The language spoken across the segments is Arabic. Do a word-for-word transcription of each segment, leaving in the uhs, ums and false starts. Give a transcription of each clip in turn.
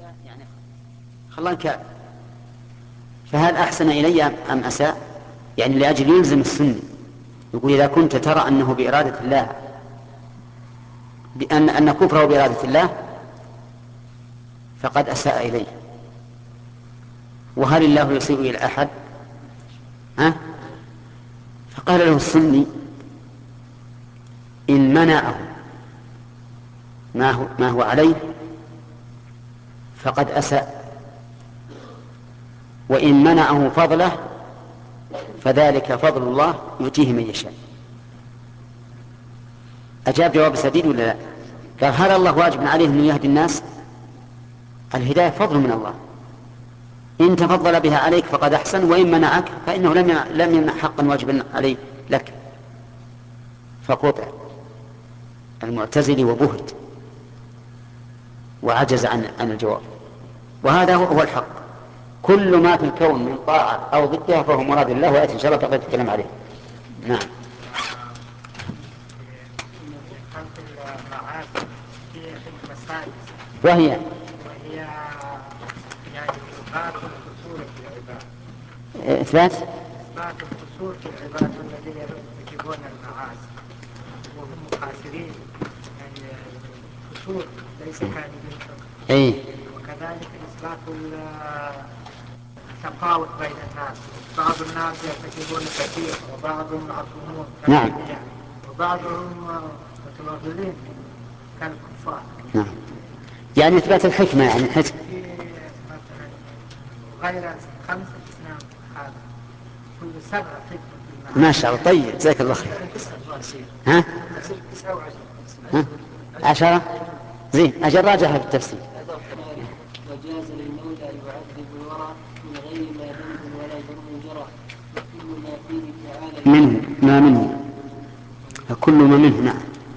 يعني خلان كعب، فهل أحسن إلي أم أساء؟ يعني لأجل يلزم السنة، يقول إذا كنت ترى أنه بإرادة الله، بأن أن كفره بإرادة الله فقد أساء إليه. وهل الله يسيء إلى أحد؟ ها؟ فقال له السني إن منعه ما هو, ما هو عليه فقد أساء، وإن منعه فضله فذلك فضل الله يؤتيه من يشاء. أجاب جواب سديد ولا لا؟ قال هل الله واجب عليه أن يهدي الناس؟ الهداية فضل من الله، إن تفضل بها عليك فقد أحسن، وإن منعك فإنه لم لم يمنع حقا واجبا عليه لك. فقطع المعتزلي وبهت وعجز عن عن الجواب. وهذا هو الحق، كل ما في الكون من طاعة أو ضدها فهو مراد الله، ويأتي إن شاء الله تقدر تتكلم عليه. نعم. وهي وهي يعني إثبات القصور في العباد، إثبات إثبات القصور في العباد الذين يرتكبون المعاصي وهم خاسرين، يعني قصور ليس كاملين. أي. وكذلك إثبات التفاوت بين الناس، بعض الناس يرتكبون كثير وبعضهم معصومون نعم. وبعضهم متوغلين كالكفار. نعم. يعني إثبات الحكمة، يعني الحكمة غير خمس أسنان هذا كل سبع حكمة. ما شاء الله، طيب جزاك الله خير. ها؟ ها؟ عشرة زين، أجل راجعها في التفسير. وجاز للمولى يعذب الورى من غير ما ذنب ولا جرم جرى، وكل ما فيه تعالى منه ما منه كل ما منه. نعم.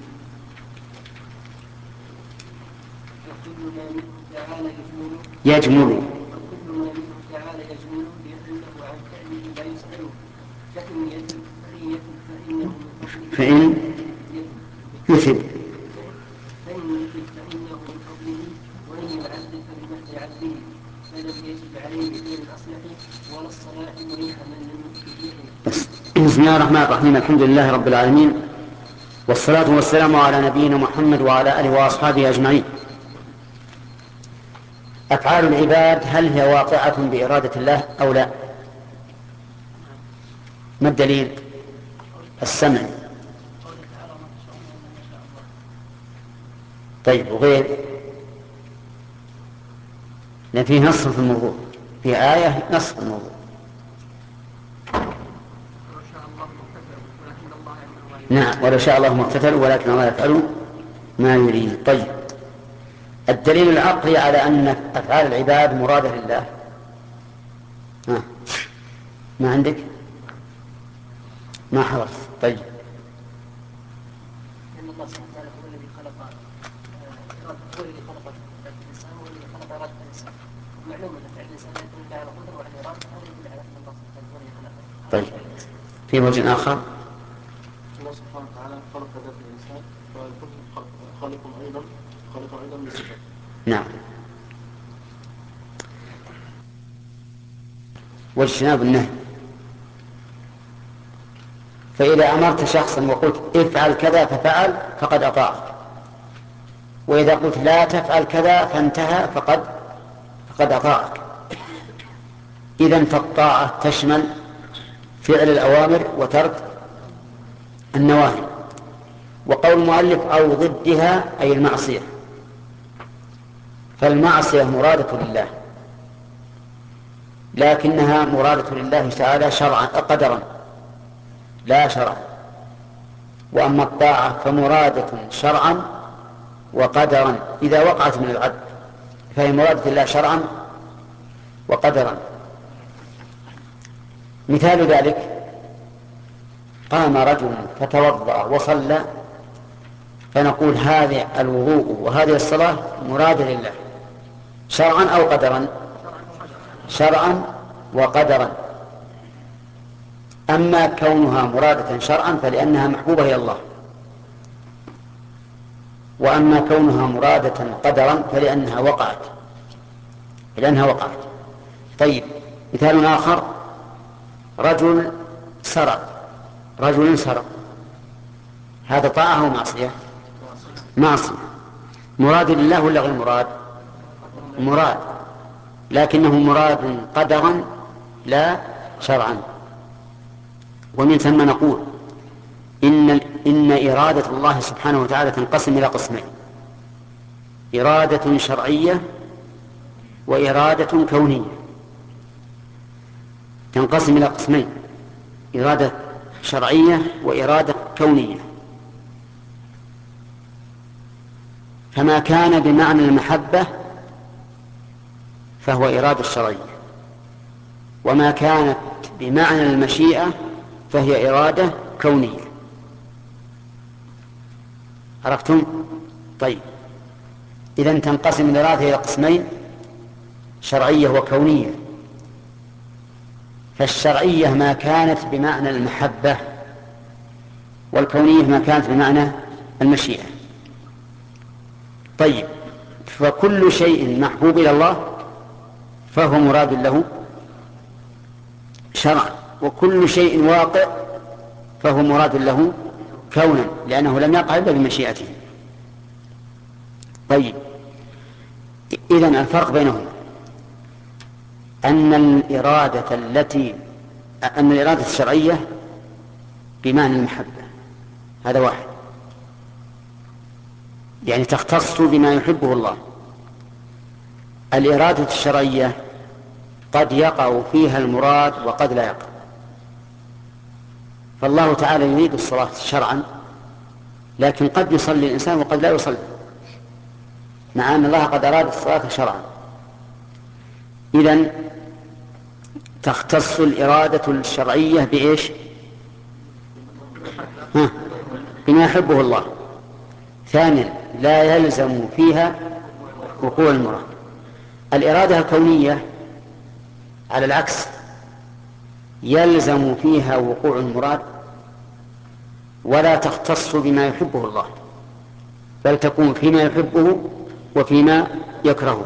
وكل ما منه تعالى يجمل يجمل وكل ما منه تعالى يجمل ليحله عن فعله لا يسأله، فإن يتب فإن يتب فإنه من فضله، فإن يثب فإن يتب فإنه من فضله، وإن يعذب فبمحض عدله، فلم يجب عليه غير الأصلح ولا الصلاح وإنها من لم يفلح. بسم الله الرحمن الرحيم، الحمد لله رب العالمين، والصلاة والسلام على نبينا محمد وعلى آله وأصحابه أجمعين. أفعال العباد هل هي واقعة بإرادة الله أو لا؟ ما الدليل؟ السمع. طيب، وغير؟ لأن فيه نص في الموضوع، في آية نص في الموضوع. نعم، ولو شاء الله ما اقتتلوا ولكن الله يفعل ما يريد. طيب، الدليل العقلي على أن أفعال العباد مرادة لله. ها. ما عندك؟ ما حضرت. طيب. لأن الله سبحانه وتعالى هو الذي خلق هو الذي خلق الإنسان وهو الذي خلق إرادة الإنسان. معلوم أن فعل الإنسان يكون له على قدرة وعلى إرادة، هذا يدل على أن الله سبحانه وتعالى هو الذي خلقه. طيب، في وجه آخر الله سبحانه وتعالى خلق ذات الإنسان ويكون خالق أيضا خالق أيضا للصفات. نعم. واجتناب النهي، فإذا أمرت شخصا وقلت افعل كذا ففعل فقد أطاعك، وإذا قلت لا تفعل كذا فانتهى فقد فقد أطاعك. إذن فالطاعة تشمل فعل الأوامر وترك النواهي. وقول المؤلف أو ضدها أي المعصية، فالمعصية مرادة لله، لكنها مرادة لله تعالى شرعا قدرا لا شرعا. وأما الطاعة فمرادة شرعا وقدرا إذا وقعت من العبد، فهي مرادة الله شرعا وقدرا. مثال ذلك قام رجل فتوضأ وصلى، فنقول هذه الوضوء وهذه الصلاة مرادة لله شرعا أو قدرا؟ شرعا وقدرا. أما كونها مرادة شرعا فلأنها محبوبة إلى الله، وأما كونها مرادة قدرا فلأنها وقعت. لأنها وقعت. طيب مثال آخر، رجل سرق، رجل سرق، هذا طاعة أو معصية؟ معصية. مراد لله ولا غير مراد؟ مراد، لكنه مراد قدرا لا شرعا. ومن ثم نقول إن, إن إرادة الله سبحانه وتعالى تنقسم إلى قسمين: إرادة شرعية وإرادة كونية. تنقسم إلى قسمين: إرادة شرعية وإرادة كونية. فما كان بمعنى المحبة فهو إرادة شرعية، وما كانت بمعنى المشيئة فهي إرادة كونية. عرفتم؟ طيب، إذن تنقسم الإرادة إلى قسمين: شرعية وكونية. فالشرعية ما كانت بمعنى المحبة، والكونية ما كانت بمعنى المشيئة. طيب، فكل شيء محبوب إلى الله فهو مراد له شرعا، وكل شيء واقع فهو مراد له كونا، لأنه لم يقع إلا بمشيئته. طيب، إذن الفرق بينهم أن الإرادة التي أن الإرادة الشرعية بمعنى المحبة، هذا واحد، يعني تختص بما يحبه الله. الإرادة الشرعية قد يقع فيها المراد وقد لا يقع. فالله تعالى يريد الصلاة شرعا، لكن قد يصلي الإنسان وقد لا يصلي، مع أن الله قد أراد الصلاة شرعا. إذن تختص الإرادة الشرعية بإيش؟ ها؟ بما يحبه الله. ثانيا، لا يلزم فيها وقوع المراد. الإرادة الكونية على العكس، يلزم فيها وقوع المراد ولا تختص بما يحبه الله، بل تكون فيما يحبه وفيما يكرهه.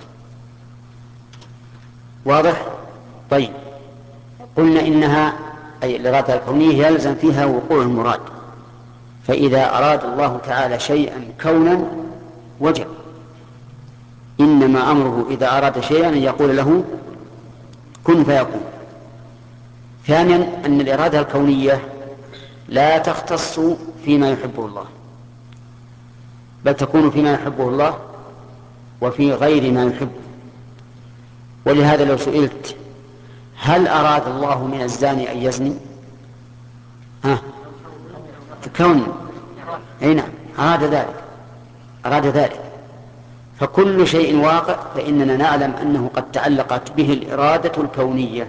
واضح؟ طيب، قلنا إنها أي الإرادة الكونية يلزم فيها وقوع المراد، فإذا أراد الله تعالى شيئا كونا وجب. إنما أمره إذا أراد شيئا أن يقول له كن فيكون. ثانيا، أن الإرادة الكونية لا تختص فيما يحبه الله، بل تكون فيما يحبه الله وفي غير ما يحبه. ولهذا لو سئلت هل أراد الله من الزاني أن يزني؟ ها؟ كون، أي نعم، أراد ذلك، أراد ذلك. فكل شيء واقع فإننا نعلم أنه قد تعلقت به الإرادة الكونية.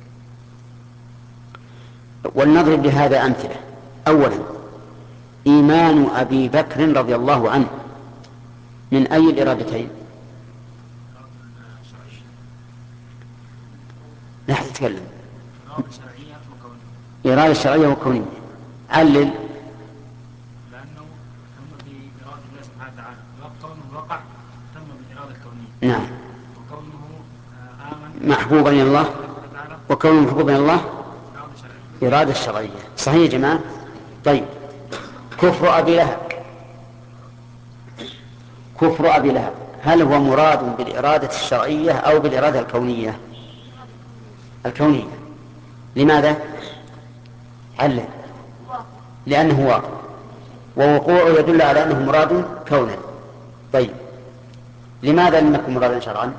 ولنضرب لهذا أمثلة. أولا، إيمان أبي بكر رضي الله عنه من أي الإرادتين؟ لا تتكلم. إرادة شرعية وكونية. علل. لأنه تم بإرادة الله سبحانه وتعالى، وكونه وقع تم بالإرادة الكونية. نعم. وكونه آمن محبوبا إلى الله، وكونه محبوبا إلى الله إرادة شرعية. صحيح يا جماعة؟ طيب، كفر أبي لهب، كفر أبي لهب هل هو مراد بالإرادة الشرعية أو بالإرادة الكونية؟ الكونية. لماذا؟ علل. لأنه واقع، ووقوعه يدل على أنه مراد كونا. طيب، لماذا لم يكن مرادا شرعا؟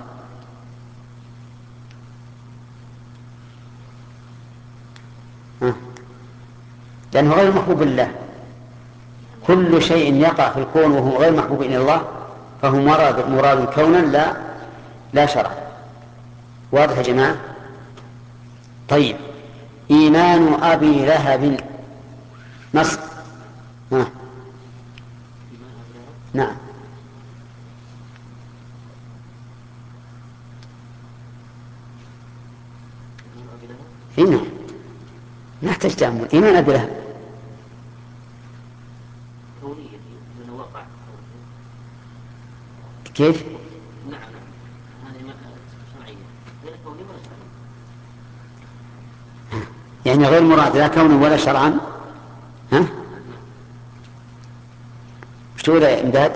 ها؟ لأنه غير محبوب لله. كل شيء يقع في الكون وهو غير محبوب إلى الله فهو مراد, مراد كونا لا لا شرعا. واضح يا جماعة؟ طيب، إيمان أبي لهب نص. ها؟ نعم. هنا نحتاج تأمل. إيمان أبي لهب كيف؟ نعم، هذه يعني غير مراد لا كونا ولا شرعا. ها ايش تقول يا امداد؟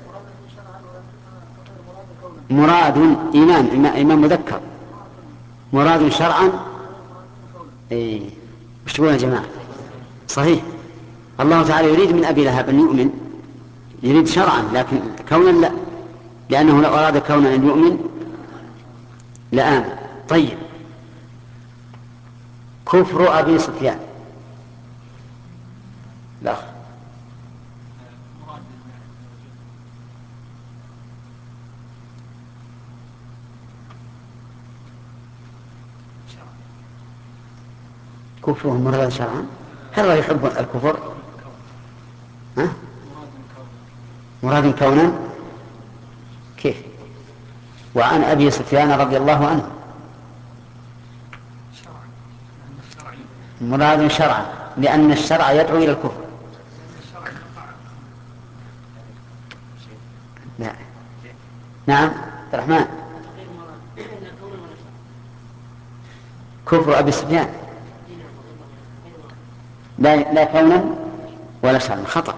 مراد إيمان إيمان مذكر مراد شرعا. اي ايش تقول يا جماعة؟ صحيح الله تعالى يريد من أبي لهب أن يؤمن يريد شرعا لكن كونا لا لأنه لو أراد كونا أن يؤمن لآمن. طيب كفر أبي سفيان لا كفره مراد شرعا. هل الله يحب الكفر؟ ها؟ مراد كونا كيف؟ وعن أبي سفيان رضي الله عنه مراد شرعا لأن الشرع يدعو إلى الكفر. لا. نعم عبد الرحمن. كفر أبي سفيان لا, لا كونا ولا شرعا خطأ.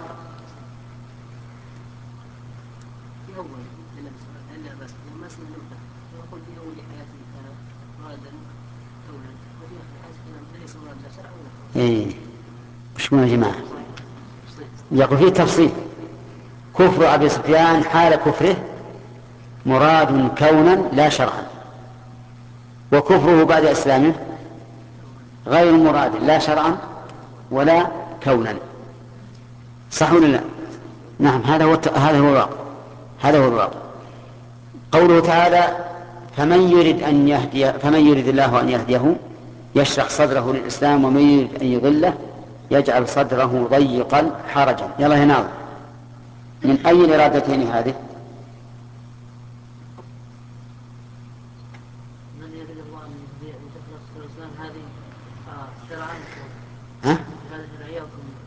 ايه وش يا جماعة؟ يقول فيه تفصيل. كفر أبي سفيان حال كفره مراد كونا لا شرعا وكفره بعد إسلامه غير مراد لا شرعا ولا كونا. صح ولا لا؟ نعم هذا هو هذا هو الواقع هذا هو الواقع. قوله تعالى فمن يريد أن يهدي فمن يريد الله أن يهديه يشرح صدره للإسلام ومن يريد أن يضله يجعل صدره ضيقا حرجا. يلا هنا من أي الإرادتين هذه؟ من يريد الله أن يدخل الإسلام هذه شرعا ها؟ هذه شرعية.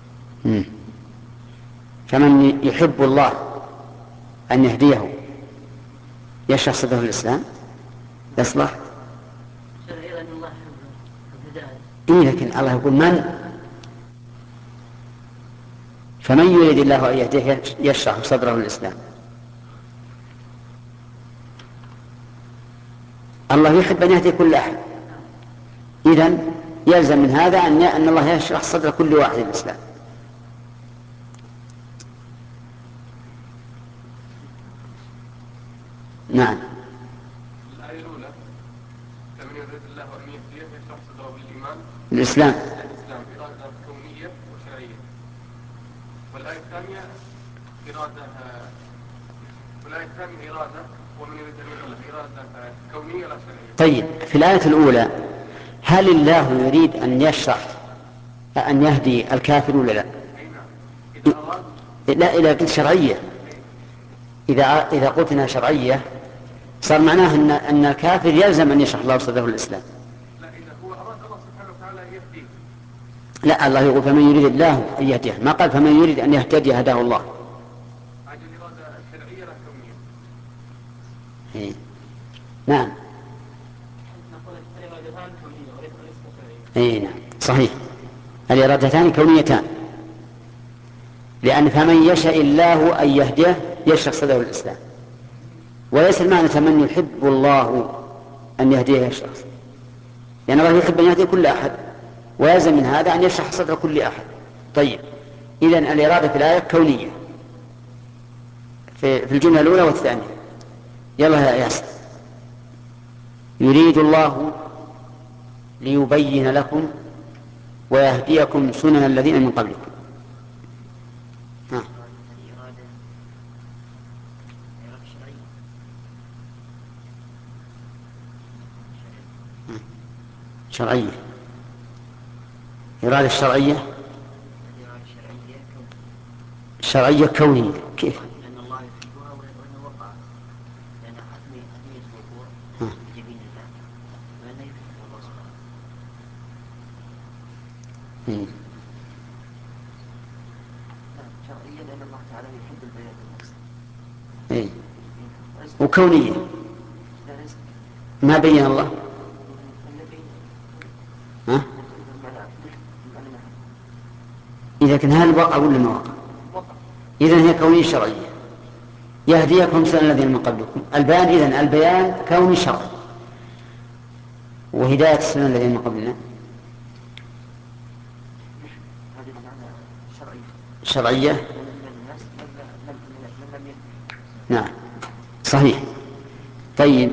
فمن يحب الله أن يهديه يشرح صدره للإسلام يصلح. شرعية أن الله يحب الهداية. إيه لكن الله يقول من فمن يريد الله أن يهديه يشرح صدره للإسلام. الله يحب أن يهدي كل أحد إذن يلزم من هذا أن الله يشرح صدر كل واحد للإسلام. نعم الآية الأولى فمن يريد الله أن يهديه يشرح صدره للإيمان الإسلام الإسلام إرادة كونية وشرعية. والآية الثانية إرادة والآية الثانية إرادة ومن يريد أن يضله إرادة كونية لا شرعية. طيب في الآية الأولى هل الله يريد أن يشرح أن يهدي الكافر ولا لا؟ إذا أراد لا إذا قلت شرعية إذا إذا قلت إنها شرعية صار معناه أن أن الكافر يلزم أن يشرح الله صدره الإسلام. لا إذا هو أراد الله سبحانه وتعالى يهديه. لا الله يقول فمن يريد الله أن يهديه ما قال فمن يريد أن يهتدي هداه الله. هذه الإرادة الشرعية لا كونية. إيه. نعم اي نعم صحيح الإرادتان كونيتان لأن فمن يشاء الله أن يهديه يشرح صدره الإسلام وليس المعنى من يحب الله أن يهديه يشرح لأن الله يحب أن يهدي كل أحد ويلزم من هذا أن يشرح صدر كل أحد. طيب إذن الإرادة في الآية كونية في الجملة الأولى والثانية. يلا يا ياسر. يريد الله ليبين لكم ويهديكم سنن الذين من قبلكم. ها. شرعية إرادة الشرعية شرعية كونية كيف؟ لأن الله يحبها وأنه وقع لأن حتمي حتمية الوقوع بجبين الله وأنه يحب الله سبحانه. شرعيا لأن الله تعالى يحب البيان بالنفس. إيه. وكونية ما بين الله. ها؟ إذا كان هل وقع ولا ما وقع؟ إذن هي كونية شرعية. يهديكم سنن الذين من قبلكم. البيان إذن البيان كوني شرعي، وهداية سنن الذين من قبلنا شرعية. نعم صحيح. طيب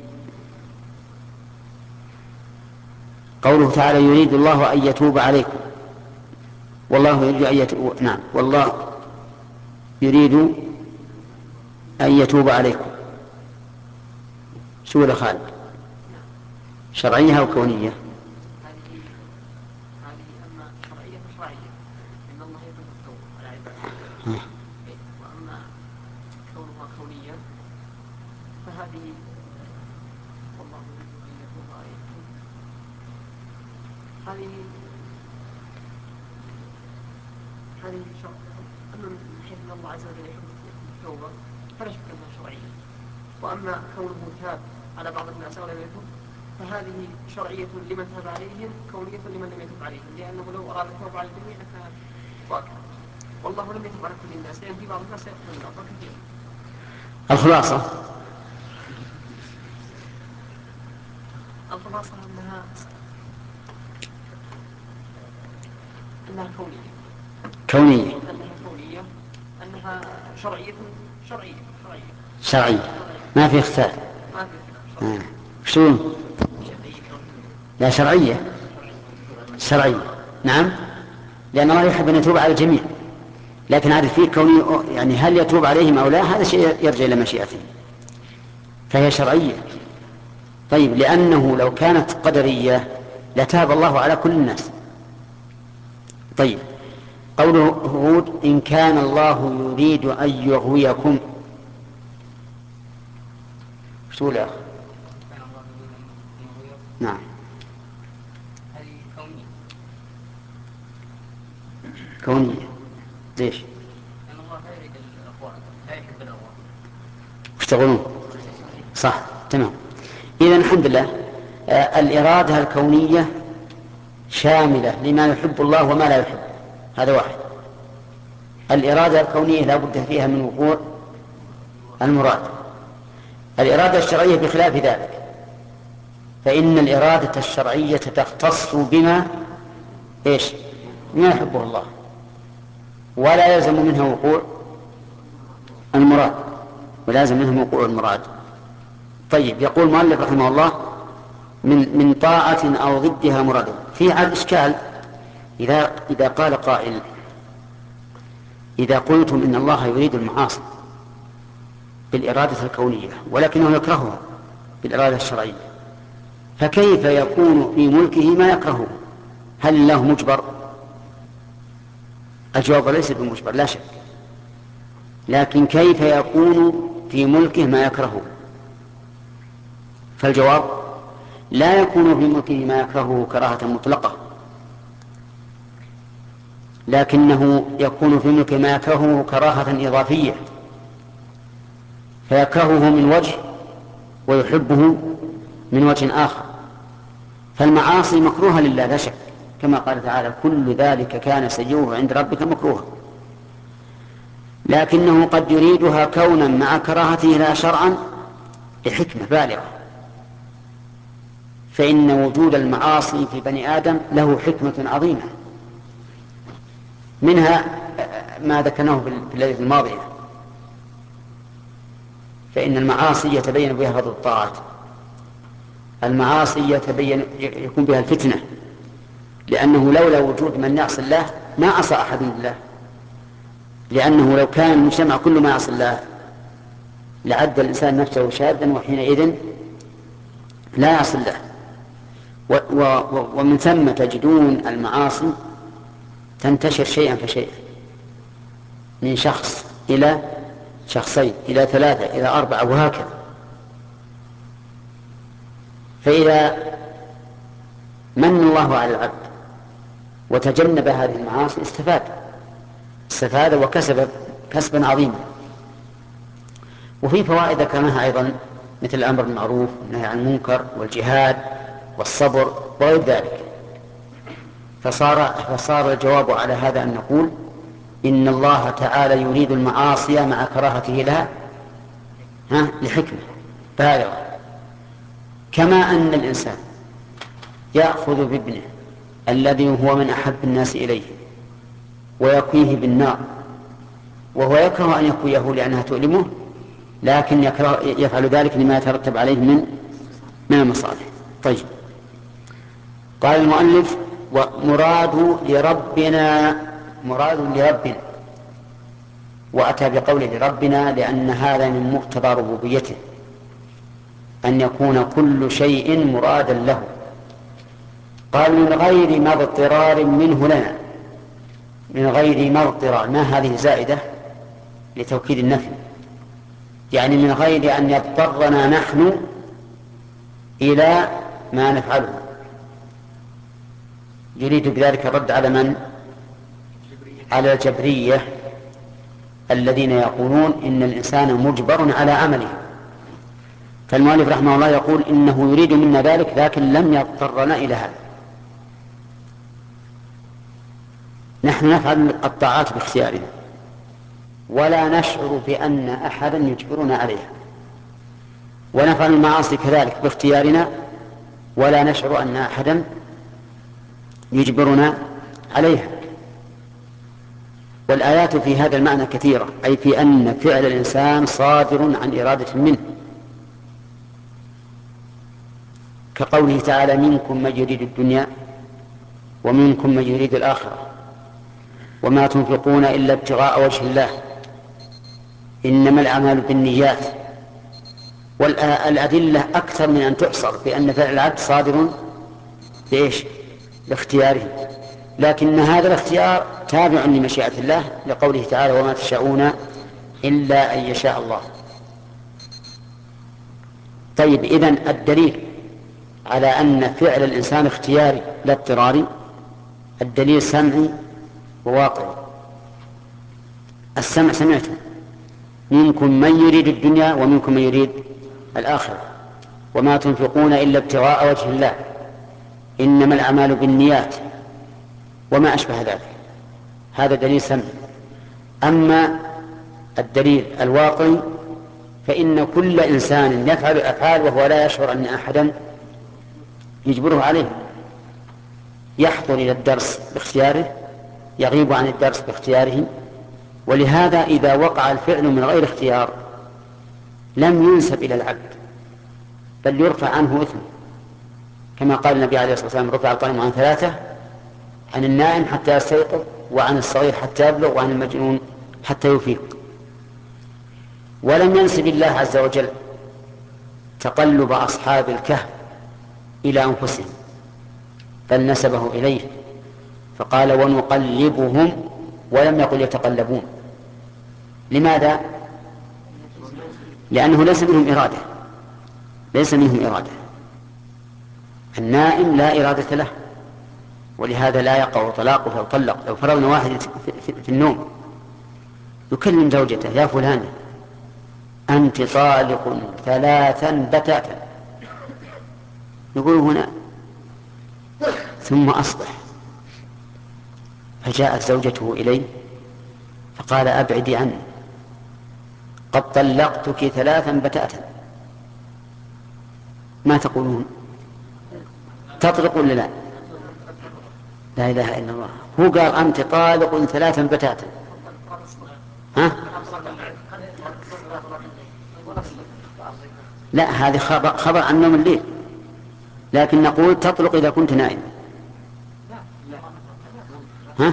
قوله تعالى يريد الله أن يتوب عليكم والله يريد أن يتوب. نعم والله يريد أن يتوب عليكم. شو ولا خالد؟ شرعية أو كونية؟ هذه هذه أما شرعية فشرعية إن الله يحب التوبة على عباده، وأما كونها كونية فهذه والله يريد أن يتوب عليكم هذه هذه شرع. أما من حيث أن الله عز وجل يحب التوبة فلا شك أنها شرعية. وأما كونه تاب على بعض الناس ولم يتوب فهذه شرعية لمن تاب عليهم، كونية لمن لم يتوب عليهم، لأنه لو أراد التوبة على الجميع لكان واقعا. والله لم يتوب على كل الناس، لأن في بعض الناس يدخل النار كثير. الخلاصة الخلاصة أنها أنها كونية كونية أنها كونية أنها شرعية شرعية شرعية شرعية ما في اختلاف. ما في آه. شو؟ لا شرعية شرعية. نعم لأن الله يحب أن يتوب على الجميع، لكن هذا فيه كوني يعني هل يتوب عليهم أو لا هذا شيء يرجع إلى مشيئته، فهي شرعية. طيب لأنه لو كانت قدرية لتاب الله على كل الناس. طيب قوله هود إن كان الله يريد أن يغويكم شو لا؟ نعم هذه كونية كونية. ليش؟ لأن الله لا يريد الأخوان لا يحب الأخوان يشتغلون صح تمام. إذن الحمد لله آه الإرادة الكونية شاملة لما يحب الله وما لا يحب. هذا واحد. الإرادة الكونية لا بد فيها من وقوع المراد. الإرادة الشرعية بخلاف ذلك، فإن الإرادة الشرعية تختص بما إيش ما يحبه الله ولا يلزم منها وقوع المراد ولا يلزم منها وقوع المراد. طيب يقول المؤلف رحمه الله من من طاعة أو ضدها مراد. في عاد إشكال إذا إذا قال قائل إذا قلتم إن الله يريد المعاصي بالإرادة الكونية ولكنه يكرهها بالإرادة الشرعية، فكيف يكون في ملكه ما يكرهه؟ هل الله مجبر؟ الجواب ليس بمجبر لا شك، لكن كيف يكون في ملكه ما يكرهه؟ فالجواب لا يكون في ملكه ما يكرهه كراهة مطلقة، لكنه يكون في ملكه ما يكرهه كراهة إضافية، فيكرهه من وجه ويحبه من وجه آخر. فالمعاصي مكروهة لله لا شك، كما قال تعالى كل ذلك كان سيئه عند ربك مكروها، لكنه قد يريدها كونا مع كراهته لا شرعا لحكمة بالغة. فإن وجود المعاصي في بني آدم له حكمة عظيمة، منها ما ذكرناه في الليلة الماضية، فإن المعاصي يتبين بها فضل الطاعات. المعاصي يتبين يكون بها الفتنة، لأنه لولا وجود من يعصي الله ما عصى أحد بالله، لأنه لو كان المجتمع كل ما يعصي الله لعد الإنسان نفسه شاذا وحينئذ لا يعصي الله. و و ومن ثم تجدون المعاصي تنتشر شيئا فشيئا، من شخص إلى شخصين إلى ثلاثة إلى أربعة وهكذا. فإذا من الله على العبد وتجنب هذه المعاصي استفاد استفاد وكسب كسبا عظيما. وفي فوائد ذكرناها أيضا مثل الأمر بالمعروف والنهي عن المنكر والجهاد والصبر وغير ذلك. فصار, فصار الجواب على هذا أن نقول إن الله تعالى يريد المعاصي مع كراهته لها ها لحكمة بالغة، كما أن الإنسان يأخذ بابنه الذي هو من أحب الناس إليه ويكويه بالنار وهو يكره أن يكويه لأنها تؤلمه، لكن يكره يفعل ذلك لما يترتب عليه من من المصالح. طيب، قال المؤلف ومراد لربنا، مراد لربنا، وأتى بقوله لربنا لأن هذا من مقتضى ربوبيته أن يكون كل شيء مرادا له. قال من غير ما اضطرار منه لنا، من غير ما اضطرار، ما هذه زائدة لتوكيد النفي، يعني من غير أن يضطرنا نحن إلى ما نفعله. يريد بذلك الرد على من؟ على الجبرية الذين يقولون إن الإنسان مجبر على عمله. فالمؤلف رحمه الله يقول إنه يريد منا ذلك لكن لم يضطرنا إلى هذا. نحن نفعل الطاعات باختيارنا ولا نشعر بأن أحدا يجبرنا عليها، ونفعل المعاصي كذلك باختيارنا ولا نشعر أن أحدا يجبرنا عليها. والآيات في هذا المعنى كثيرة، أي في أن فعل الإنسان صادر عن إرادة منه، كقوله تعالى منكم من يريد الدنيا ومنكم من يريد الآخرة وما تنفقون إلا ابتغاء وجه الله إنما الأعمال بالنيات. والأدلة أكثر من أن تحصر بأن فعل العبد صادر بإيش؟ باختياره، لكن هذا الاختيار تابع لمشيئة الله لقوله تعالى وما تشاءون إلا أن يشاء الله. طيب، إذن الدليل على أن فعل الإنسان اختياري لا اضطراري الدليل سمعي وواقعي. السمع سمعته منكم من يريد الدنيا ومنكم من يريد الآخرة وما تنفقون إلا ابتغاء وجه الله إنما الأعمال بالنيات وما أشبه ذلك، هذا دليل سمعي. أما الدليل الواقعي فإن كل إنسان يفعل أفعال وهو لا يشعر أن أحدا يجبره عليه. يحضر إلى الدرس باختياره، يغيب عن الدرس باختياره، ولهذا إذا وقع الفعل من غير اختيار لم ينسب إلى العبد بل يرفع عنه إثم، كما قال النبي عليه الصلاة والسلام رفع القلم عن ثلاثة: عن النائم حتى يستيقظ، وعن الصغير حتى يبلغ، وعن المجنون حتى يفيق. ولم ينسب الله عز وجل تقلب أصحاب الكهف إلى أنفسهم بل نسبه إليه فقال ونقلبهم، ولم يقل يتقلبون. لماذا؟ لأنه ليس منهم إرادة، ليس منهم إرادة. النائم لا إرادة له، ولهذا لا يقع طلاقه فيطلق. لو فرضنا واحد في النوم يكلم زوجته: يا فلانة أنت طالق ثلاثا بتاتا، يقول هنا ثم أصبح، فجاءت زوجته إليه فقال: أبعدي عني، قد طلقتك ثلاثا بتاتا. ما تقولون؟ تطلق ولا لا؟ لا إله إلا الله. هو قال أنت طالق ثلاثا بتاتا، ها؟ لا، هذه خبر, خبر عن نوم الليل، لكن نقول تطلق إذا كنت نائم. ها؟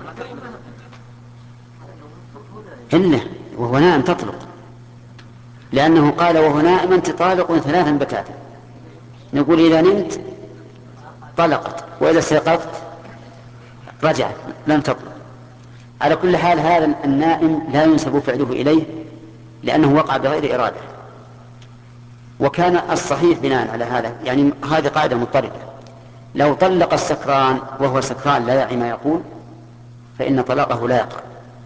إلا وهو نائم تطلق، لأنه قال وهو نائم أنت طالق ثلاثا بتاتا. نقول إذا نمت طلقت، وإذا استيقظت رجعت لم تطلق. على كل حال هذا النائم لا ينسب فعله إليه لأنه وقع بغير إرادة. وكان الصحيح بناء على هذا، يعني هذه قاعدة مضطردة: لو طلق السكران وهو سكران لا يعي ما يقول فإن طلاقه لا يقع.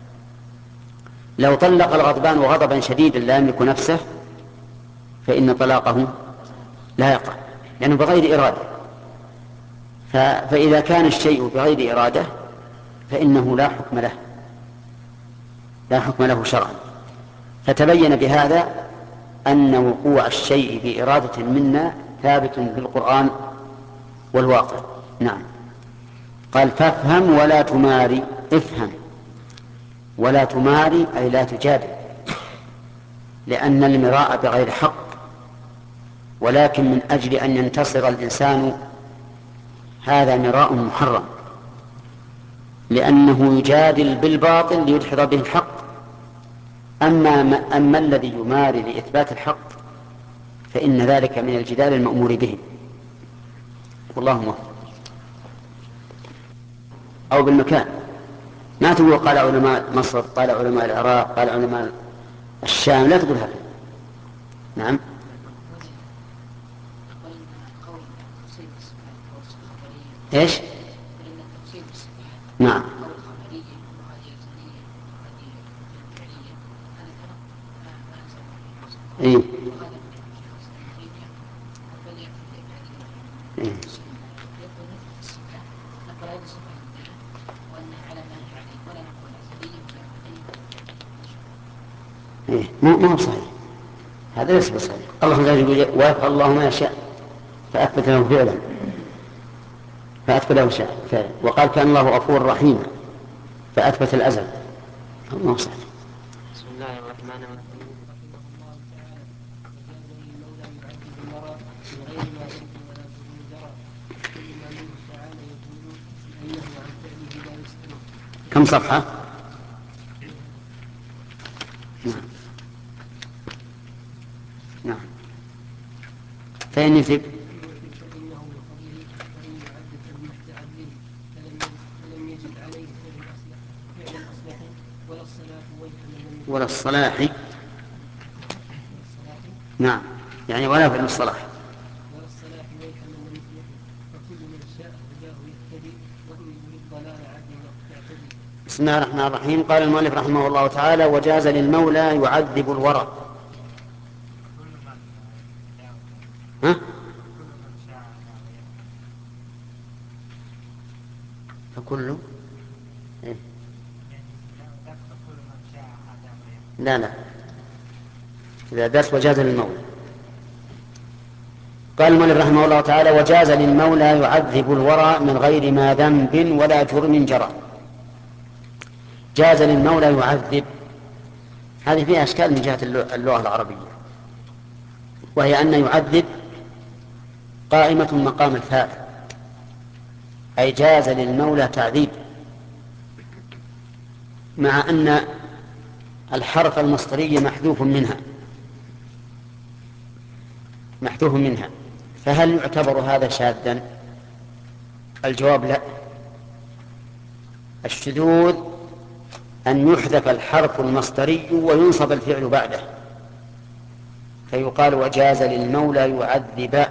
لو طلق الغضبان وغضبا شديدا لا يملك نفسه فإن طلاقه لا يقع، لأنه بغير إرادة. فإذا كان الشيء بغير إرادة فإنه لا حكم له لا حكم له شرعا. فتبين بهذا أن وقوع الشيء بإرادة منا ثابت بالقرآن والواقع. نعم. قال فافهم ولا تماري. افهم ولا تماري أي لا تجادل، لأن المراء بغير حق، ولكن من أجل أن ينتصر الإنسان هذا مراء محرم، لأنه يجادل بالباطل ليدحض به الحق. أما, أما الذي يماري لإثبات الحق فإن ذلك من الجدال المأمور به. والله موفق. أو بالمكان، ما تقول قال علماء مصر، قال علماء العراق، قال علماء الشام، لا تقول هذا. نعم. ايش؟ نعم. إيه؟ إيه؟ إيه؟ ما هو صحيح، هذا ليس بصحيح. الله تعالى يقول ويفعل الله ما يشاء فأثبت له فعلا فأثبت له فعلا، وقال كان الله غفورا رحيما فأثبت الأزل. ما هو صحيح. بسم الله الرحمن الرحيم. رحمه الله تعالى وجاز للمولى يعذب المرء بغير ما ذنب ولا ظلم جرى، كل ما منه تعالى يقول أنه عن فعله لا يسأل. كم صفحة؟ نعم. نعم. فإن يثب فإنه من فضله وإن يعذب بالمستعد فلم يجد عليه فعل الأصلح ولا الصلاة ولا الصلاح. نعم، يعني ولا فعل الصلاح ولا الصلاح ويك من لم يفلح، فكل من شاء هداه يهتدي وإن يريد ضلال عبد يعتدي. بسم الله الرحمن الرحيم. قال المؤلف رحمه الله تعالى وجاز للمولى يعذب الورى. ها؟ فكل إيه؟ لا لا إذا درس وجاز للمولى. قال المؤلف رحمه الله تعالى وجاز للمولى يعذب الورى من غير ما ذنب ولا جرم جرى. جاز للمولى يعذب، هذه فيها أشكال من جهة اللغة العربية، وهي أن يعذب قائمة مقام الفاعل، أي جاز للمولى تعذيب، مع أن الحرف المصدري محذوف منها محذوف منها فهل يعتبر هذا شاذا؟ الجواب لا. الشذوذ أن يحذف الحرف المصدري وينصب الفعل بعده، فيقال وجاز للمولى يعذب،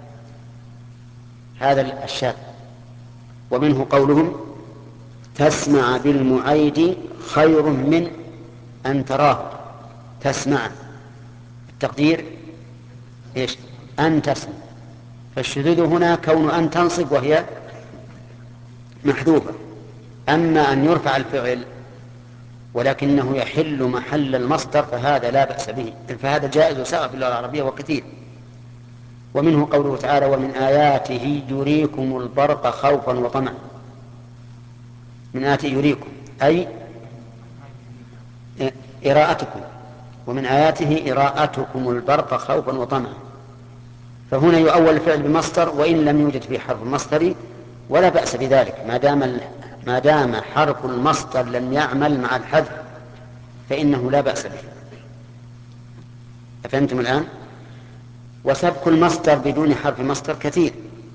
هذا الشاذ. ومنه قولهم تسمع بالمعيد خير من أن تراه تسمع، التقدير إيش؟ أن تسمع. فالشذوذ هنا كون أن تنصب وهي محذوفة. أما أن يرفع الفعل ولكنه يحل محل المصدر فهذا لا بأس به، فهذا جائز وسائغ في اللغة العربية وكثير. ومنه قوله تعالى ومن آياته يريكم البرق خوفا وطمعا. من آياته يريكم أي إراءتكم، ومن آياته إراءتكم البرق خوفا وطمعا. فهنا يؤول الفعل بمصدر وإن لم يوجد فيه حرف المصدر ولا بأس بذلك، ما دام ما دام حرف المصدر لم يعمل مع الحذف فإنه لا بأس به. أفهمتم الآن؟ وسبك المصدر بدون حرف مصدر كثير.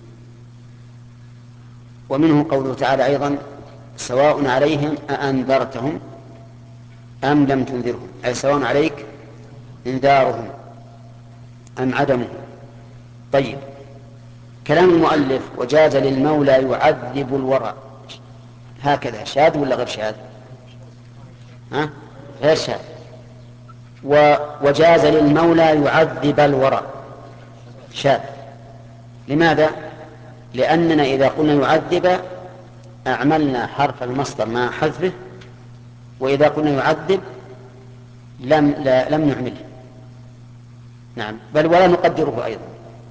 ومنه قوله تعالى أيضا سواء عليهم أأنذرتهم أم لم تنذرهم، أي سواء عليك انذارهم أم عدمه. طيب، كلام المؤلف وجاز للمولى يعذب الورى، هكذا شاذ ولا غير شاذ؟ ها؟ غير شاذ. وجاز للمولى يعذب الورى شاذ. لماذا؟ لأننا إذا قلنا يعذب أعملنا حرف المصدر مع حذفه، وإذا قلنا يعذب لم, لا لم نعمله. نعم، بل ولا نقدره أيضا.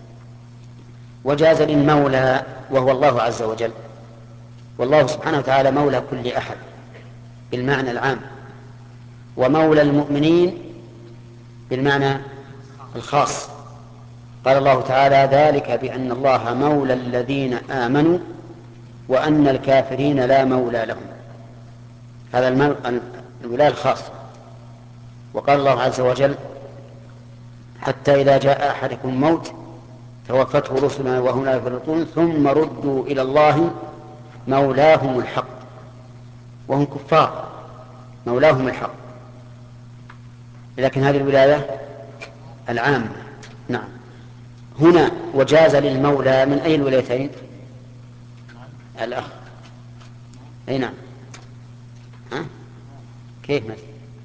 وجاز للمولى وهو الله عز وجل، والله سبحانه وتعالى مولى كل أحد بالمعنى العام، ومولى المؤمنين بالمعنى الخاص. قال الله تعالى: ذلك بأن الله مولى الذين آمنوا وأن الكافرين لا مولى لهم. هذا الولاية الخاصة. وقال الله عز وجل: حتى إذا جاء أحدكم الموت توفته رسلنا وهم لا يفرطون ثم ردوا إلى الله مولاهم الحق، وهم كفار مولاهم الحق. لكن هذه الولاية العامة. نعم. هنا وجاز للمولى من أي الولايتين؟ الأخ. أي نعم. ها؟ كيف مثل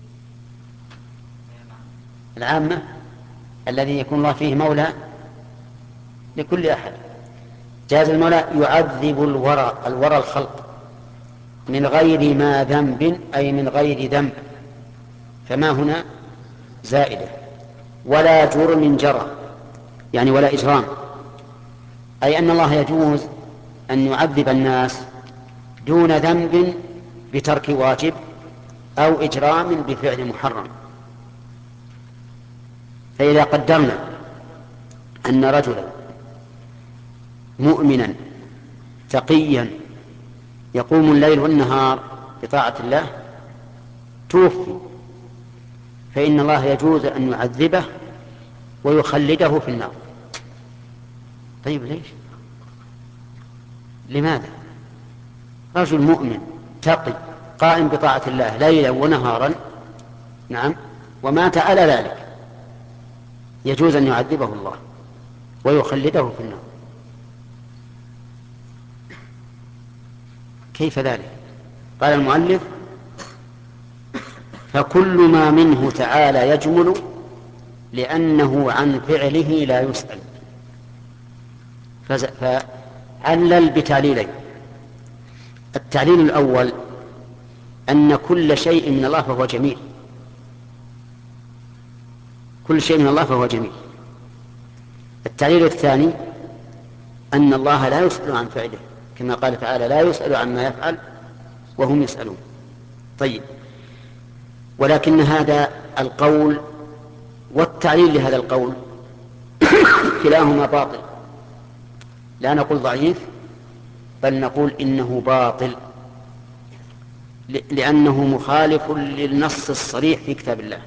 العامة الذي يكون الله فيه مولى لكل أحد. جاز المولى يعذب الورى، الورى الخلق، من غير ما ذنب، أي من غير ذنب، فما هنا زائدة، ولا جرم جرى، يعني ولا إجرام، أي أن الله يجوز أن يعذب الناس دون ذنب بترك واجب أو إجرام بفعل محرم. فإذا قدرنا أن رجلا مؤمنا تقيا يقوم الليل والنهار بطاعة الله توفي، فإن الله يجوز أن يعذبه ويخلده في النار. طيب ليش؟ لماذا؟ رجل مؤمن تقي قائم بطاعة الله ليلا ونهارا، نعم، ومات على ذلك، يجوز أن يعذبه الله ويخلده في النار. كيف ذلك؟ قال المؤلف: فكل ما منه تعالى يجمل لأنه عن فعله لا يسأل. فعلل بتعليلين. التعليل الأول أن كل شيء من الله فهو جميل، كل شيء من الله فهو جميل. التعليل الثاني أن الله لا يسأل عن فعله، كما قال تعالى: لا يسأل عما يفعل وهم يسألون. طيب، ولكن هذا القول والتعليل لهذا القول كلاهما باطل، لا نقول ضعيف بل نقول إنه باطل، لأنه مخالف للنص الصريح في كتاب الله.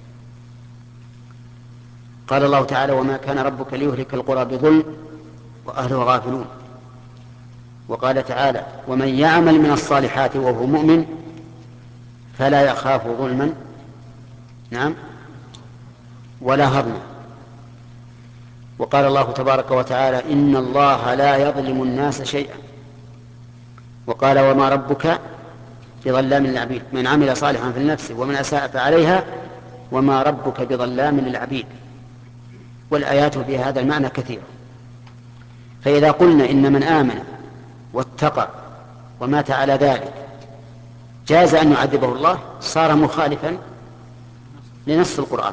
قال الله تعالى: وما كان ربك ليهلك القرى بظلم وأهله غافلون. وقال تعالى: ومن يعمل من الصالحات وهو مؤمن فلا يخاف ظلما، نعم، ولا هضما. وقال الله تبارك وتعالى: إن الله لا يظلم الناس شيئا. وقال: وما ربك بظلام للعبيد، من عمل صالحا فلنفسه ومن أساء فعليها وما ربك بظلام للعبيد. والآيات في هذا المعنى كثيرة. فإذا قلنا إن من آمن واتقى ومات على ذلك جاز أن يعذبه الله، صار مخالفا لنص القرآن.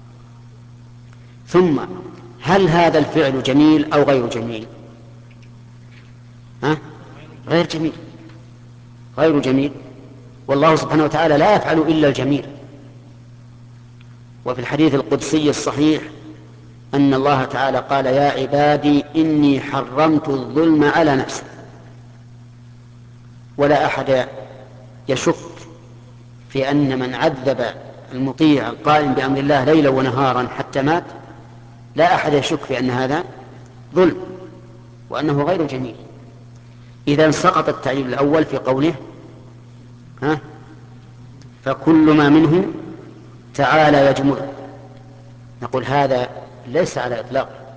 ثم هل هذا الفعل جميل أو غير جميل؟ ها؟ غير جميل، غير جميل، والله سبحانه وتعالى لا يفعل إلا الجميل. وفي الحديث القدسي الصحيح أن الله تعالى قال: يا عبادي إني حرمت الظلم على نفسي. ولا أحد يشك في أن من عذب المطيع القائم بأمر الله ليلا ونهارا حتى مات، لا أحد يشك في أن هذا ظلم وأنه غير جميل. إذا سقط التعليل الأول في قوله: ها فكل ما منه تعالى يجمل. نقول هذا ليس على إطلاق،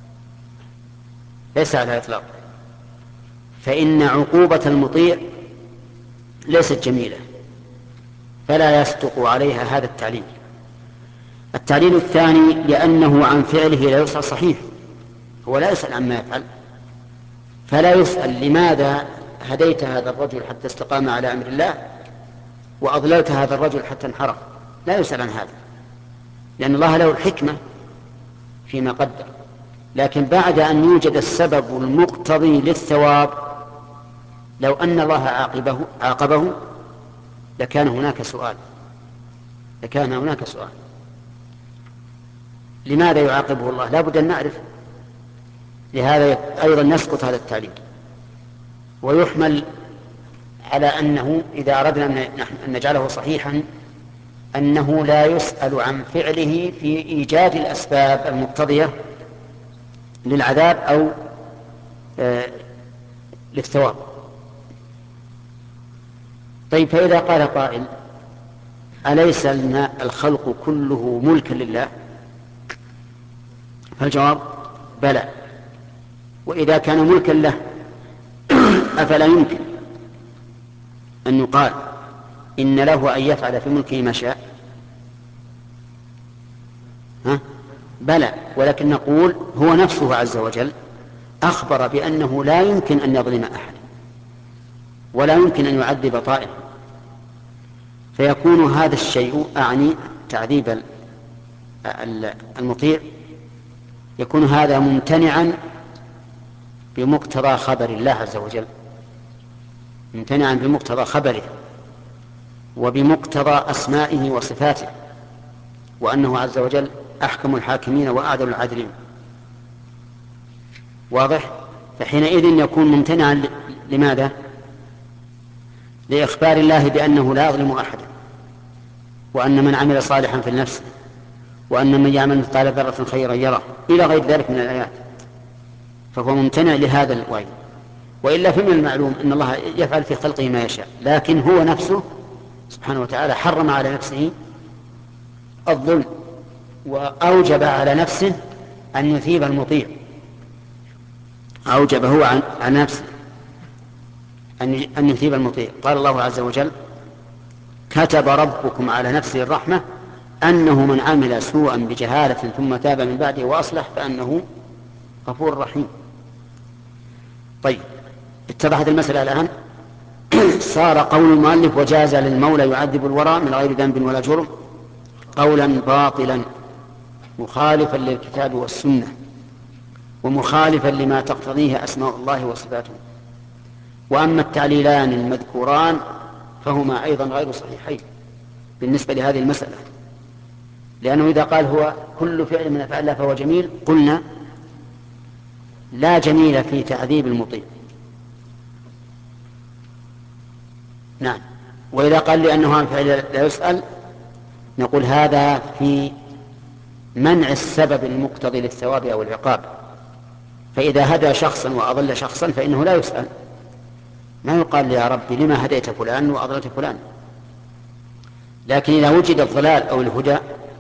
ليس على إطلاق، فإن عقوبة المطيع ليست جميلة، فلا يصدق عليها هذا التعليل. التعليل الثاني لأنه عن فعله لا يسأل، صحيح هو لا يسأل عما يفعل، فلا يسأل لماذا هديت هذا الرجل حتى استقام على أمر الله وأضللت هذا الرجل حتى انحرف، لا يسأل عن هذا، لأن الله له الحكمة فيما قدر. لكن بعد أن يوجد السبب المقتضي للثواب، لو أن الله عاقبه, عاقبه لكان هناك سؤال لكان هناك سؤال لماذا يعاقبه الله؟ لا بد أن نعرف. لهذا أيضا يسقط هذا التعليل، ويحمل على أنه إذا أردنا أن نجعله صحيحا أنه لا يسأل عن فعله في إيجاد الأسباب المقتضية للعذاب أو آه للثواب. طيب، فإذا قال قائل أليس الخلق كله ملكا لله؟ فالجواب بلى، وإذا كان ملكا له أفلا يمكن أن يقال إن له أن يفعل في ملكه ما شاء؟ ها؟ بلى، ولكن نقول هو نفسه عز وجل أخبر بأنه لا يمكن أن يظلم أحد ولا يمكن أن يعذب طائف، فيكون هذا الشيء أعني تعذيب المطيع، يكون هذا ممتنعا بمقتضى خبر الله عز وجل، ممتنعا بمقتضى خبره وبمقتضى أسمائه وصفاته، وأنه عز وجل أحكم الحاكمين وأعدل العادلين. واضح؟ فحينئذ يكون ممتنعا لماذا؟ لإخبار الله بأنه لا يظلم أحدا، وأن من عمل صالحا في النفس، وأن من يعمل مثقال ذرة خيرا يره، إلى غير ذلك من الآيات، فهو ممتنع لهذا الوعيد. وإلا فمن المعلوم أن الله يفعل في خلقه ما يشاء، لكن هو نفسه سبحانه وتعالى حرم على نفسه الظلم، وأوجب على نفسه أن يثيب المطيع، أوجب هو عن, عن نفسه أن يثيب المطيع. قال الله عز وجل: كتب ربكم على نفسه الرحمة أنه من عمل سوءا بجهالة ثم تاب من بعده وأصلح فأنه غفور رحيم. طيب، اتضحت المسألة الآن. صار قول المؤلف: وجاز للمولى يعذب الورى من غير ذنب ولا جرم قولا باطلا مخالفا للكتاب والسنة، ومخالفا لما تقتضيه أسماء الله وصفاته. وأما التعليلان المذكوران فهما أيضا غير صحيحين بالنسبة لهذه المسألة، لأنه إذا قال هو كل فعل من أفعال الله فهو جميل، قلنا لا جميل في تعذيب المطيع. نعم. وإذا قال لأنه عن فعل لا يسأل، نقول هذا في منع السبب المقتضي للثواب أو العقاب. فإذا هدى شخصا وأضل شخصا فإنه لا يسأل، ما يقال يا ربي لما هديت فلان وأضلت فلان. لكن إذا وجد الضلال أو الهدى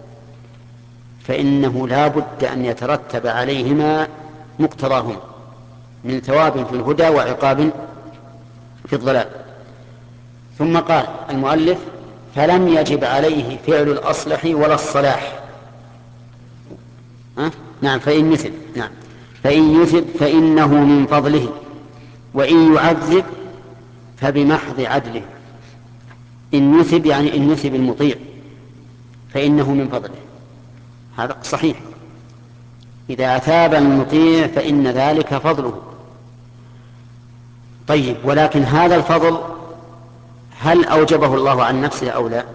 فإنه لا بد أن يترتب عليهما مقتضاهما من ثواب في الهدى وعقاب في الضلال. ثم قال المؤلف: فلم يجب عليه فعل الأصلح ولا الصلاح. ها؟ نعم. فإن مثل نعم فإن يثب فإنه من فضله، وإن يعذب فبمحض عدله. إن يثب يعني إن يثب المطيع فإنه من فضله، هذا صحيح. إذا أثاب المطيع فإن ذلك فضله. طيب، ولكن هذا الفضل هل أوجبه الله عن نفسه أو لا؟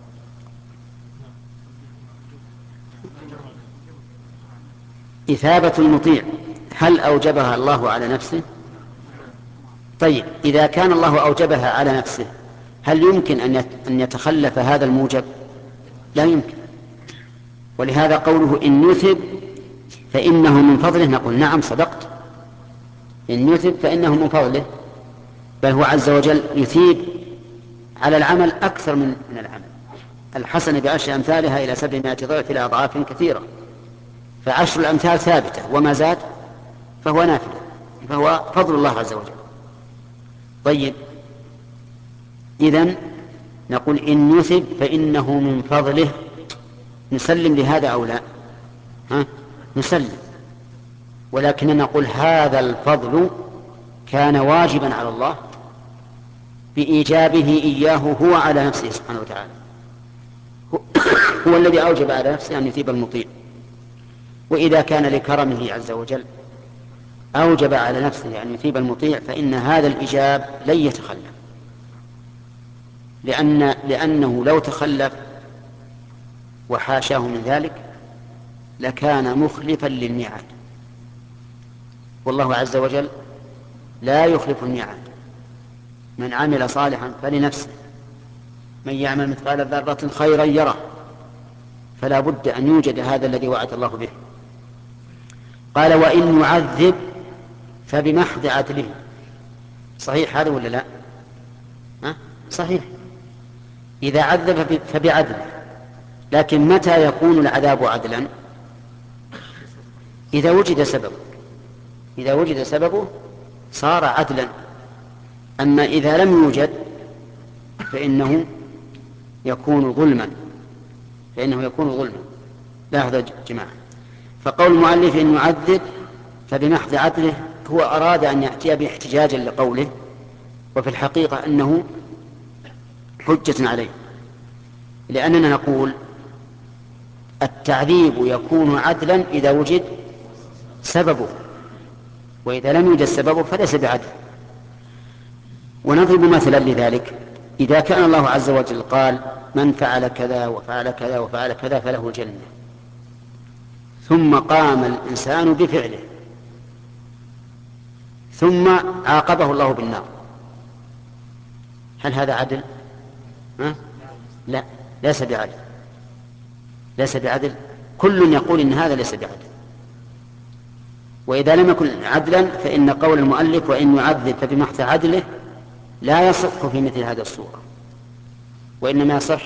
إثابة المطيع هل أوجبها الله على نفسه؟ طيب، إذا كان الله أوجبها على نفسه هل يمكن أن يتخلف هذا الموجب؟ لا يمكن. ولهذا قوله إن يثب فإنه من فضله، نقول نعم صدقت، إن يثب فإنه من فضله، بل هو عز وجل يثيب على العمل أكثر من من العمل. الحسنة بعشر أمثالها إلى سبعمائة ضعف إلى أضعاف كثيرة، فعشر الأمثال ثابتة، وما زاد فهو نافل، فهو فضل الله عز وجل. طيب، إذن نقول إن يثب فإنه من فضله، نسلم لهذا أو لا؟ ها؟ نسلم. ولكن نقول هذا الفضل كان واجبا على الله بإيجابه إياه هو على نفسه سبحانه وتعالى، هو الذي أوجب على نفسه أن يثيب المطيع. وإذا كان لكرمه عز وجل أوجب على نفسه أن يثيب المطيع فإن هذا الإيجاب لن يتخلف، لأن لأنه لو تخلف وحاشاه من ذلك لكان مخلفا للميعاد، والله عز وجل لا يخلف الميعاد. من عمل صالحا فلنفسه، من يعمل مثقال ذرة خيرا يره، فلا بد أن يوجد هذا الذي وعد الله به. قال وإن يعذب فبمحض عدله. صحيح هذا ولا لا؟ ها؟ صحيح، إذا عذب فبعدله. لكن متى يكون العذاب عدلا؟ إذا وجد سببه، إذا وجد سببه صار عدلا. أما إذا لم يوجد فإنه يكون ظلما، فإنه يكون ظلما. لاحظوا جماعة، فقول المؤلف إن يعذب فبمحض عدله هو أراد أن يأتي باحتجاجا لقوله، وفي الحقيقة أنه حجة عليه، لأننا نقول التعذيب يكون عدلا إذا وجد سببه، وإذا لم يوجد سببه فليس بعدل. ونضرب مثلا لذلك، إذا كان الله عز وجل قال من فعل كذا وفعل كذا وفعل كذا فله الجنة، ثم قام الإنسان بفعله ثم عاقبه الله بالنار، هل هذا عدل؟ ها؟ لا، ليس بعدل، ليس بعدل. كل يقول إن هذا ليس بعدل. وإذا لم يكن عدلا فإن قول المؤلف وإن يعذب فبمحض عدله لا يصح في مثل هذه الصورة، وإنما يصح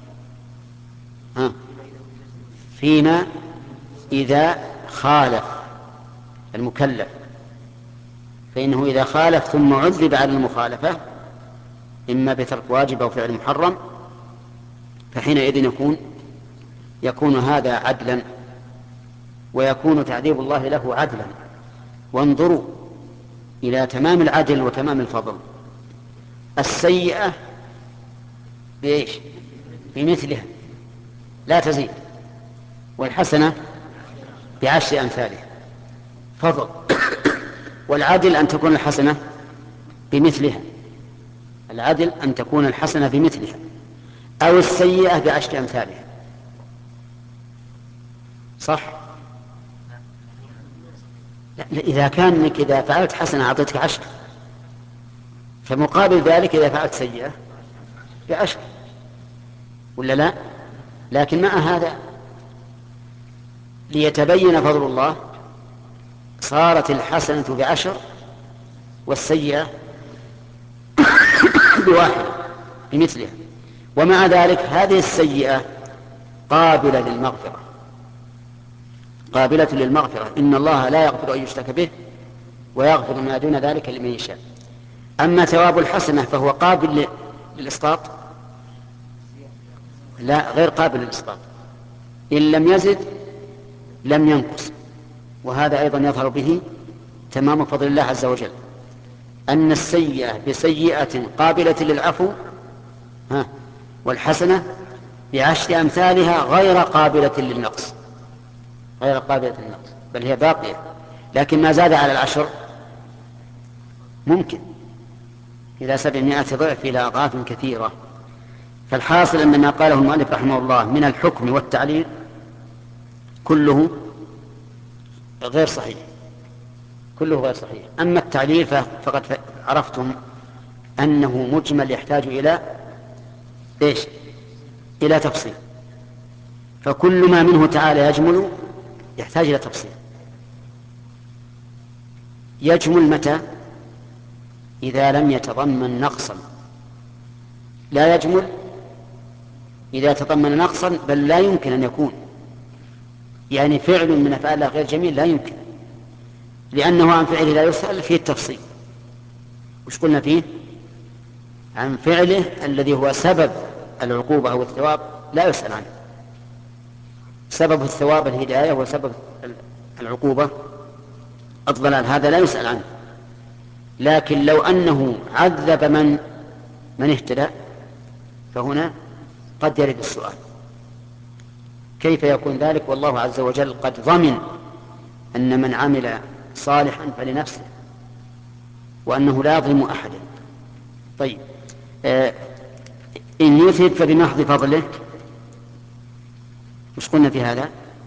ها فيما إذا خالف المكلف، فإنه إذا خالف ثم عذب على المخالفة إما بترك واجب أو فعل محرم فحينئذ يكون يكون هذا عدلا، ويكون تعذيب الله له عدلا. وانظروا إلى تمام العدل وتمام الفضل، السيئة بإيش؟ بمثلها لا تزيد، والحسنة بعشر أمثالها، فضل. والعدل أن تكون الحسنة بمثلها، العدل أن تكون الحسنة بمثلها، أو السيئة بعشر أمثالها. صح؟ لا، إذا كانك إذا فعلت حسنة أعطيتك عشر، فمقابل ذلك إذا فعلت سيئة بعشر، ولا لا؟ لكن مع هذا ليتبين فضل الله صارت الحسنة بعشر والسيئة بواحد بمثلها. ومع ذلك هذه السيئة قابلة للمغفرة، قابلة للمغفرة. إن الله لا يغفر أن يشرك به ويغفر ما دون ذلك لمن يشاء. أما ثواب الحسنة فهو قابل للإسقاط؟ لا، غير قابل للإسقاط. إن لم يزد لم ينقص. وهذا أيضا يظهر به تمام فضل الله عز وجل، أن السيئة بسيئة قابلة للعفو ها والحسنة بعشر أمثالها غير قابلة للنقص، غير قابلة للنقص، بل هي باقية. لكن ما زاد على العشر ممكن إلى سبعمائة ضعف إلى أضعاف كثيرة. فالحاصل أن ما قاله المؤلف رحمه الله من الحكم والتعليل كله غير صحيح، كله غير صحيح. أما التعليل فقد عرفتم أنه مجمل يحتاج إلى إيش؟ إلى تفصيل. فكل ما منه تعالى يجمل يحتاج إلى تفصيل. يجمل متى؟ إذا لم يتضمن نقصا. لا يجمل إذا تضمن نقصا، بل لا يمكن أن يكون، يعني فعل من أفعال الله غير جميل لا يمكن، لأنه عن فعله لا يسأل فيه التفصيل. وش قلنا فيه؟ عن فعله الذي هو سبب العقوبة أو الثواب لا يسأل عنه. سبب الثواب الهداية وسبب العقوبة الضلال، هذا لا يسأل عنه، لكن لو أنه عذب من من اهتدى فهنا قد يرد السؤال كيف يكون ذلك، والله عز وجل قد ضمن أن من عمل صالحا فلنفسه وأنه لا يظلم أحدا. طيب آه إن يثب فبمحض فضله، مش قلنا في هذا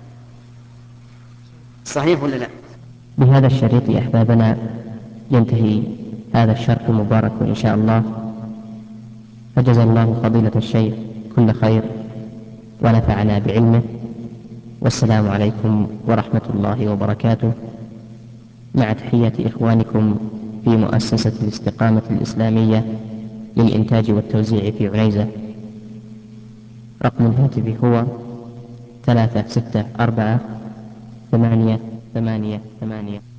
صحيح ولا لا؟ بهذا الشريط يا أحبابنا ينتهي هذا الشرح المبارك إن شاء الله، فجزا الله فضيلة الشيخ كل خير ونفعنا بعلمه، والسلام عليكم ورحمة الله وبركاته، مع تحية إخوانكم في مؤسسة الاستقامة الإسلامية للإنتاج والتوزيع في عنيزة. رقم الهاتف هو ثلاثة ستة أربعة ثمانية ثمانية ثمانية.